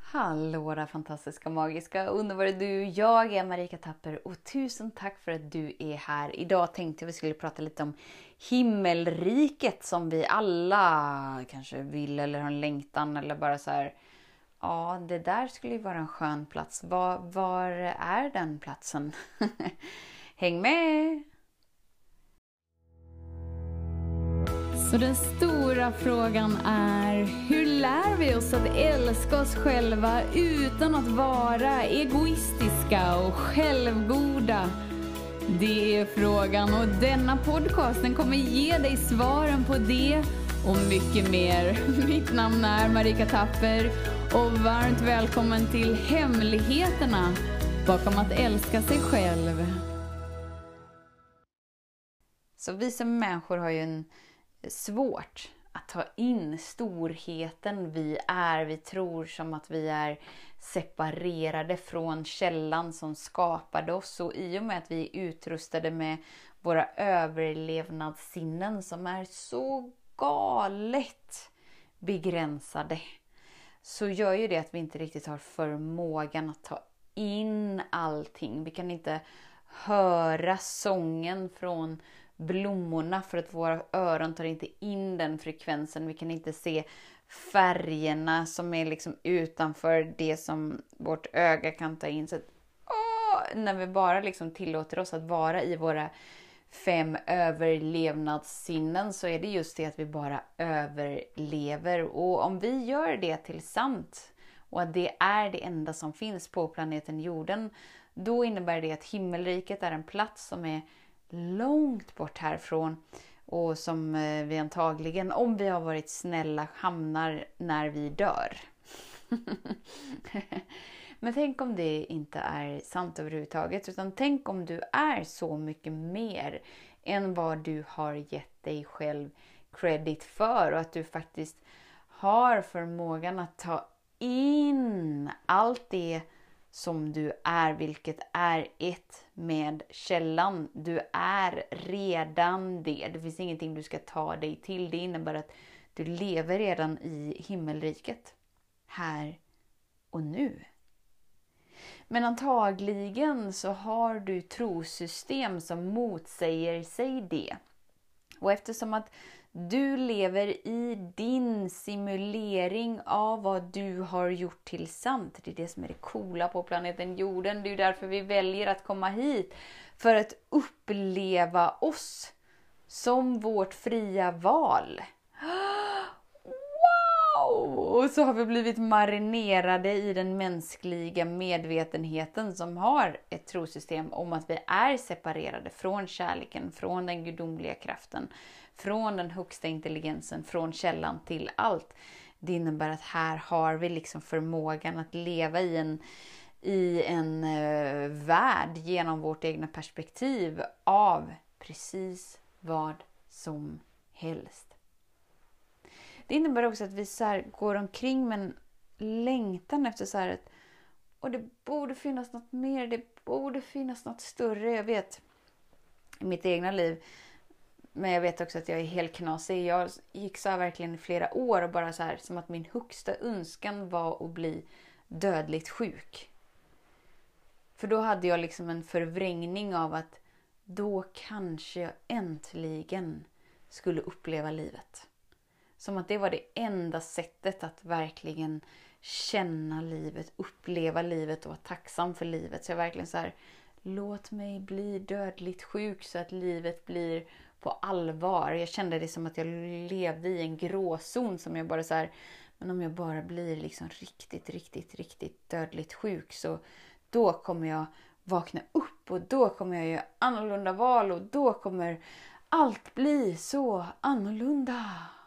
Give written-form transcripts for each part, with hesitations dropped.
Hallå där fantastiska, magiska, underbara du. Jag är Marika Tapper och tusen tack för att du är här. Idag tänkte vi skulle prata lite om himmelriket som vi alla kanske vill eller har en längtan eller bara så här. Ja, det där skulle ju vara en skön plats. Var är den platsen? Häng med! Så den stora frågan är, hur lär vi oss att älska oss själva utan att vara egoistiska och självgoda? Det är frågan, och denna podcasten kommer ge dig svaren på det och mycket mer. Mitt namn är Marika Tapper och varmt välkommen till hemligheterna bakom att älska sig själv. Så vi som människor har ju en svårt att ta in storheten vi är. Vi tror som att vi är separerade från källan som skapade oss. Och i och med att vi är utrustade med våra överlevnadssinnen som är så galet begränsade, så gör ju det att vi inte riktigt har förmågan att ta in allting. Vi kan inte höra sången från blommorna för att våra öron tar inte in den frekvensen. Vi kan inte se färgerna som är liksom utanför det som vårt öga kan ta in. Så att, när vi bara liksom tillåter oss att vara i våra 5 överlevnadssinnen, så är det just det att vi bara överlever. Och om vi gör det till sant och att det är det enda som finns på planeten jorden, då innebär det att himmelriket är en plats som är långt bort härifrån och som vi antagligen, om vi har varit snälla, hamnar när vi dör. Men tänk om det inte är sant överhuvudtaget, utan tänk om du är så mycket mer än vad du har gett dig själv credit för, och att du faktiskt har förmågan att ta in allt det som du är, vilket är ett med källan. Du är redan det. Det finns ingenting du ska ta dig till. Det innebär att du lever redan i himmelriket. Här och nu. Men antagligen så har du trosystem som motsäger sig det. Och eftersom att du lever i din simulering av vad du har gjort till sant. Det är det som är det coola på planeten jorden. Det är därför vi väljer att komma hit. För att uppleva oss som vårt fria val. Wow! Och så har vi blivit marinerade i den mänskliga medvetenheten som har ett trosystem om att vi är separerade från kärleken, från den gudomliga kraften, från den högsta intelligensen, från källan till allt. Det innebär att här har vi liksom förmågan att leva i en värld genom vårt egna perspektiv av precis vad som helst. Det innebär också att vi så här går omkring med en längtan efter så här att, och det borde finnas något mer, det borde finnas något större. Jag vet i mitt egna liv, men jag vet också att jag är helt knasig. Jag gick så här verkligen i flera år och bara så här, som att min högsta önskan var att bli dödligt sjuk. För då hade jag liksom en förvrängning av att då kanske jag äntligen skulle uppleva livet. Som att det var det enda sättet att verkligen känna livet, uppleva livet och vara tacksam för livet. Så jag verkligen så här, låt mig bli dödligt sjuk så att livet blir på allvar. Jag kände det som att jag levde i en gråzon som jag bara så här, men om jag bara blir liksom riktigt dödligt sjuk, så då kommer jag vakna upp och då kommer jag göra annorlunda val och då kommer allt bli så annorlunda.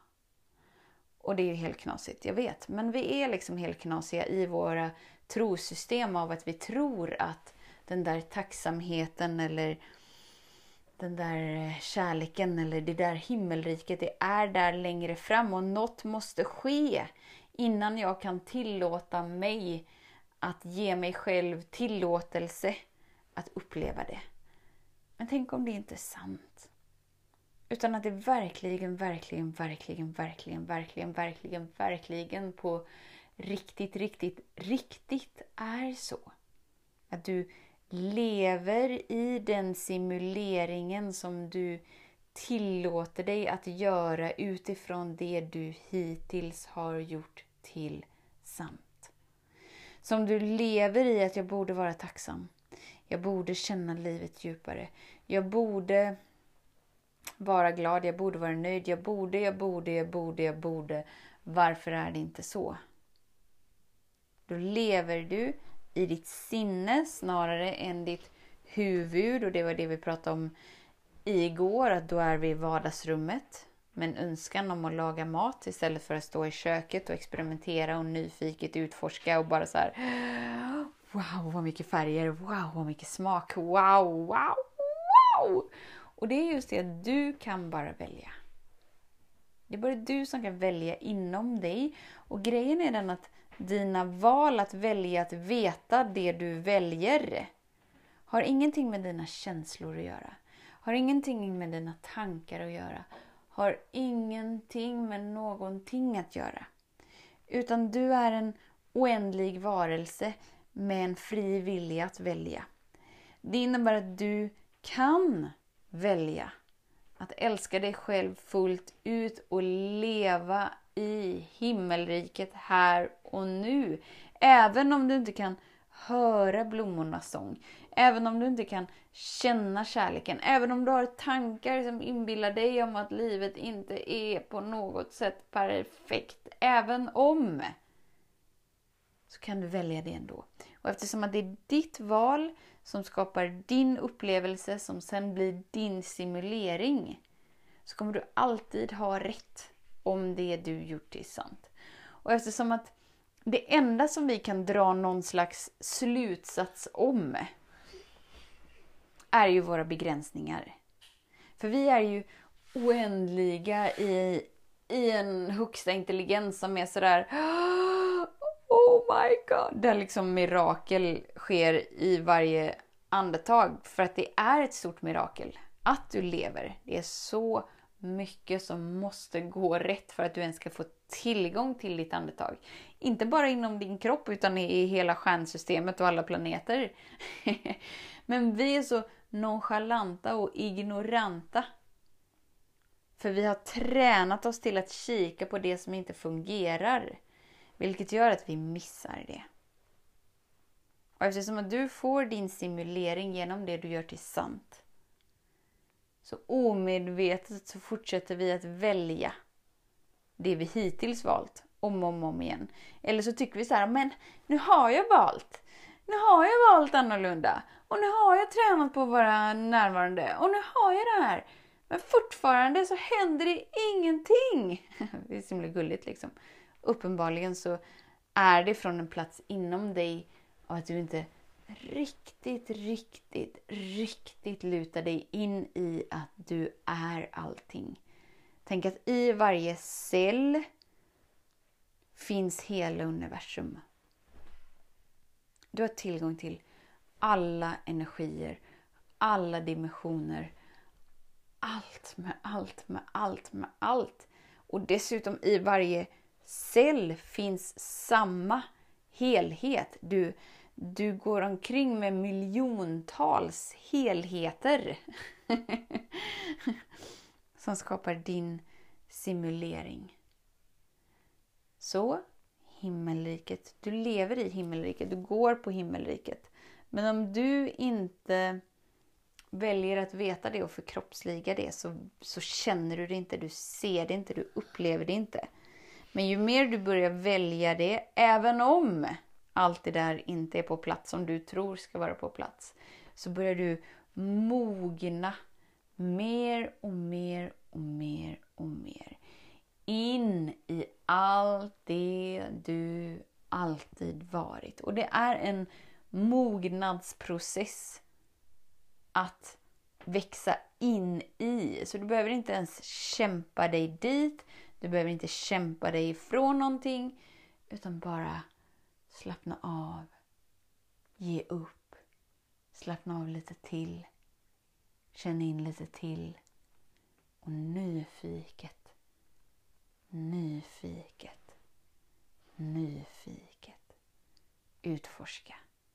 Och det är ju helt knasigt, jag vet. Men vi är liksom helt knasiga i våra trosystem av att vi tror att den där tacksamheten eller den där kärleken eller det där himmelriket, det är där längre fram. Och något måste ske innan jag kan tillåta mig att ge mig själv tillåtelse att uppleva det. Men tänk om det inte är sant. Utan att det verkligen på riktigt är så. Att du lever i den simuleringen som du tillåter dig att göra utifrån det du hittills har gjort till sant. Som du lever i att jag borde vara tacksam. Jag borde känna livet djupare. Jag borde vara glad. Jag borde vara nöjd. Jag borde. Varför är det inte så? Då lever du i ditt sinne snarare än ditt huvud. Och det var det vi pratade om igår. Att då är vi i vardagsrummet. med en önskan om att laga mat istället för att stå i köket och experimentera och nyfiket utforska och bara så här: wow, vad mycket färger, wow, vad mycket smak, wow. Och det är just det att du kan bara välja. Det är bara du som kan välja inom dig. Och grejen är den att dina val att välja att veta det du väljer har ingenting med dina känslor att göra. Har ingenting med dina tankar att göra. Har ingenting med någonting att göra. Utan du är en oändlig varelse med en fri vilja att välja. Det innebär att du kan välja att älska dig själv fullt ut och leva i himmelriket här och nu. Även om du inte kan höra blommornas sång. Även om du inte kan känna kärleken. Även om du har tankar som inbillar dig om att livet inte är på något sätt perfekt. Även om. Så kan du välja det ändå. Och eftersom att det är ditt val som skapar din upplevelse som sen blir din simulering. Så kommer du alltid ha rätt om det du gjort är sant. Och eftersom att det enda som vi kan dra någon slags slutsats om är ju våra begränsningar. För vi är ju oändliga i en högsta intelligens som är sådär: oh my god. Där liksom mirakel sker i varje andetag. För att det är ett stort mirakel att du lever. Det är så mycket som måste gå rätt för att du ens ska få tillgång till ditt andetag. Inte bara inom din kropp utan i hela stjärnsystemet och alla planeter. Men vi är så nonchalanta och ignoranta. För vi har tränat oss till att kika på det som inte fungerar. Vilket gör att vi missar det. Och eftersom att du får din simulering genom det du gör till sant. Så omedvetet så fortsätter vi att välja det vi hittills valt om igen. Eller så tycker vi så här: men nu har jag valt. Nu har jag valt annorlunda. Och nu har jag tränat på att vara närvarande. Och nu har jag det här. Men fortfarande så händer det ingenting. Det är så himla gulligt liksom. Uppenbarligen så är det från en plats inom dig och att du inte riktigt lutar dig in i att du är allting. Tänk att i varje cell finns hela universum. Du har tillgång till alla energier, alla dimensioner, allt med allt. Och dessutom i varje cell finns samma helhet. Du går omkring med miljontals helheter som skapar din simulering. Så, himmelriket. Du lever i himmelriket. Du går på himmelriket. Men om du inte väljer att veta det och förkroppsliga det så känner du det inte. Du ser det inte. Du upplever det inte. Men ju mer du börjar välja det, även om allt det där inte är på plats som du tror ska vara på plats, så börjar du mogna mer in i allt det du alltid varit. Och det är en mognadsprocess att växa in i. Så du behöver inte ens kämpa dig dit. Du behöver inte kämpa dig ifrån någonting. Utan bara slappna av. Ge upp. Slappna av lite till. Känn in lite till. Och nyfiket nyfiket utforska.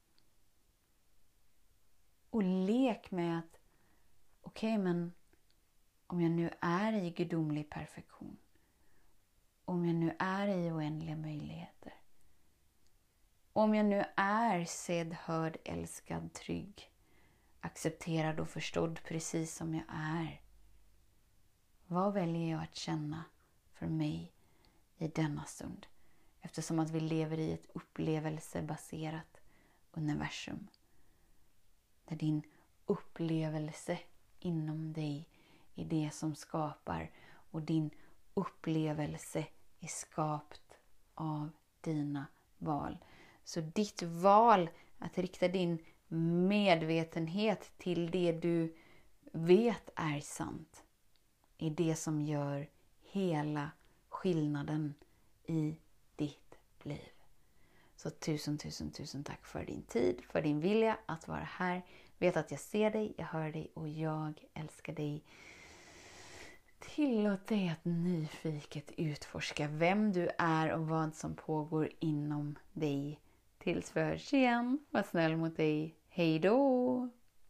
Och lek med att okej, men om jag nu är i gudomlig perfektion, om jag nu är i oändliga möjligheter, om jag nu är sedd, hörd, älskad, trygg, accepterad och förstådd precis som jag är, vad väljer jag att känna för mig i denna stund? Eftersom att vi lever i ett upplevelsebaserat universum. Där din upplevelse inom dig är det som skapar. Och din upplevelse är skapt av dina val. Så ditt val att rikta din medvetenhet till det du vet är sant är det som gör hela skillnaden i ditt liv. Så tusen tack för din tid, för din vilja att vara här. Vet att jag ser dig, jag hör dig och jag älskar dig. Tillåt dig att nyfiket utforska vem du är och vad som pågår inom dig. Tills vi hörs igen, var snäll mot dig. Hej då!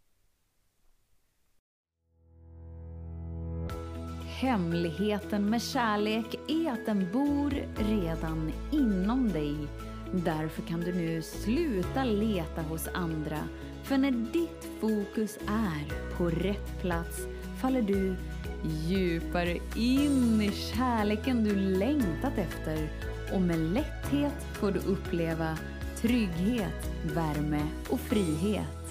Hemligheten med kärlek är att den bor redan inom dig. Därför kan du nu sluta leta hos andra. För när ditt fokus är på rätt plats faller du djupare in i kärleken du längtat efter. Och med lätthet får du uppleva trygghet, värme och frihet.